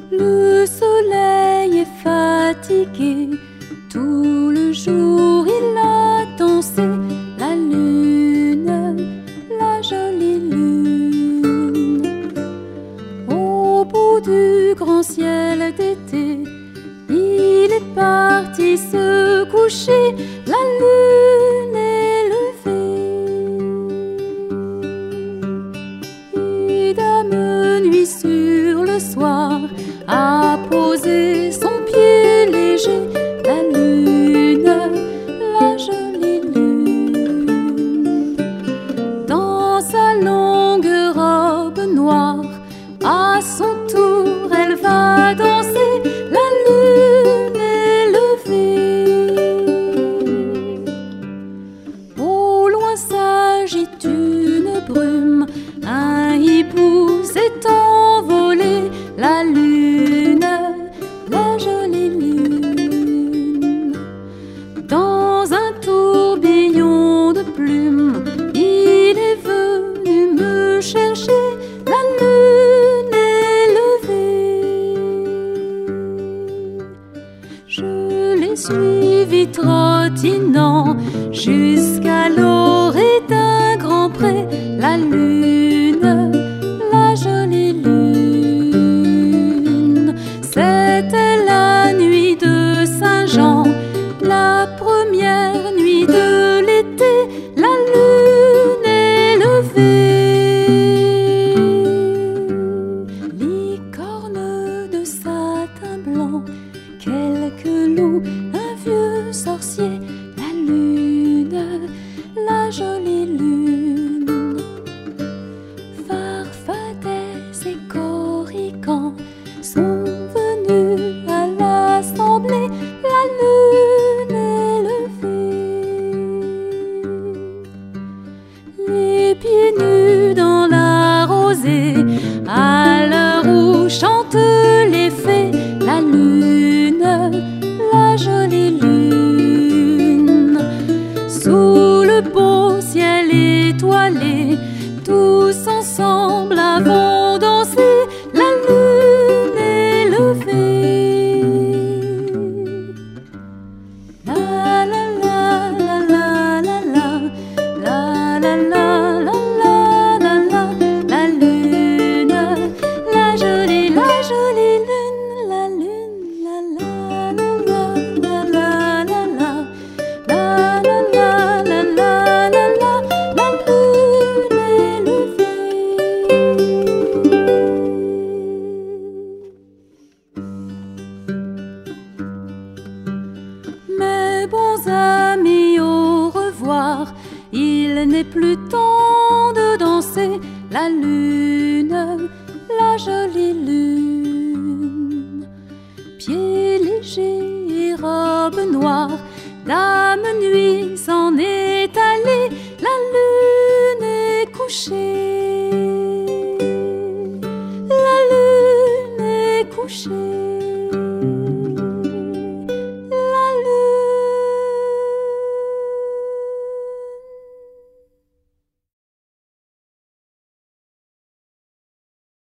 Le soleil est fatigué, tout le jour il a dansé. La lune, la jolie lune, au bout du grand ciel d'été, il est parti se coucher. La lune est levée, et dame nuit sur le soir a posé son pied léger. La lune, la jolie lune, dans sa longue robe noire, à son tour elle va danser. La lune est levée, au loin s'agite une brume, un hibou s'est envolé. La lune, la jolie lune, dans un tourbillon de plumes, il est venu me chercher. La lune est levée, je l'ai suivi trottinant jusqu'à l'orée d'un grand pré. La lune, la jolie lune, c'était la nuit de Saint-Jean, la première nuit de l'été. La lune est levée, licorne de satin blanc, quelques loups, un vieux sorcier. La lune, la jolie lune, farfadets et corrigans sont venus à l'assemblée. La lune est levée, les pieds nus dans la rosée, à l'heure où chantent les fées. La lune, la jolie lune, sous le beau ciel étoilé, tous ensemble avons dansé. La lune est levée, la la la la la la la la la la la la la. La lune, la jolie lune, la lune, la la la la la la la la la la la la la la. La lune est levée. Mes bons amis, au revoir, il n'est plus temps de danser. La lune, la jolie lune, pieds légers et robe noire, dame nuit s'en est allée. La lune est couchée, la lune est couchée.